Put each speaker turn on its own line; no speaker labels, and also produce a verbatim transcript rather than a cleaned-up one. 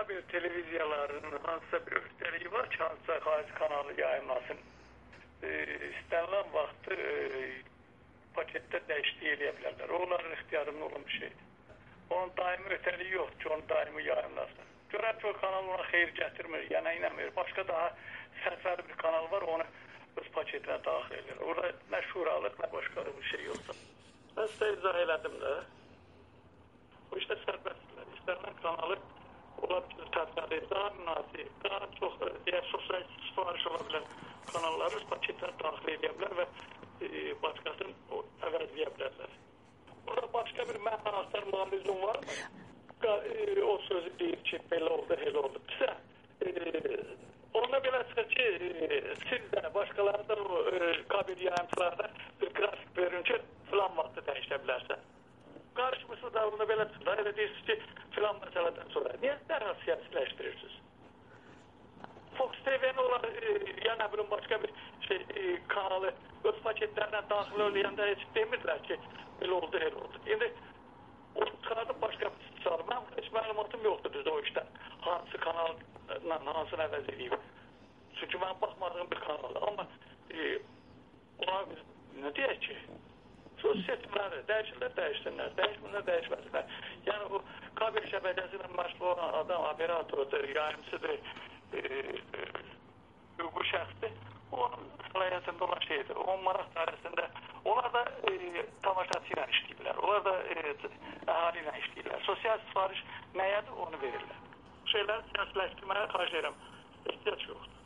kabel televiziyalarının hansısa bir öhdəliyi var ki, hansısa xarici kanalı yayınlasın. E, istənilən vaxtı e, paketdə dəyişiklik eləyə bilərlər. Onların ixtiyarında olan bir şeydir. Onun daimi ötəliyi yoxdur ki, onu daimi yayınlasın. Görən ki, o kanal ona xeyir gətirmir, yəni inəmir. Başqa daha sərfəli bir kanal var, onu öz paketinə daxil edir. Orada nə şuralıq, nə başqa bir şey yoxdur. Mən sizə izah elədim də. Bu işdə sərbəstdirlər. İstənilən kanalı ola bilir sərfəli, daha münasib, daha çox deyək, sosial sifariş ola bilən kanalları öz paketinə daxil edə bilər və e, başqasını əvəzləyə bilərlər. Orada başqa bir mən astarmağımızın var mı? E, o sözü deyir ki, belə oldu, elə oldu. Bizə e, ona belə çıxır ki, e, siz də başqaları da o e, kabel yayımçılarda bir qrafik verin ki, filan vaxtı dəyişə bilərsən. Qarışmışsınız da ona belə çıxır. Elə deyirsiniz ki, filan məsələdən sonra. Niyə dərhal siyasiləşdirirsiniz? Fox T V'nin olar, e, ya nə bilim başqa bir şey, e, kanalı öz paketlərlə daxil oluyanda heç demirlər ki, belə oldu, elə oldu. İndi o çıxardı başqa bir çıxardı. Mən heç məlumatım yoxdur düzdür o işdən. Hansı kanalla hansını əvəz edeyim. Çünki mən baxmadığım bir kanaldır. Amma e, ona nə deyək ki? Söz seçimləri dəyişirlər, dəyişsinlər. Dəyişmirlər, dəyişməsinlər. Yəni bu kabel şəbəkəsi ilə məşğul olan adam, operatordur, yayımçıdır, e, e, hüquqi şəxsdir. O onun səlahiyyətində olan şeydir. on maraq dairəsində onlar da e, tamaşaçı ilə işləyirlər. Onlar da e, əhali ilə işləyirlər. Sosial sifariş nəyədir onu verirlər. Bu şeyləri siyasiləşdirməyə xahiş edirəm. Ehtiyac yoxdur.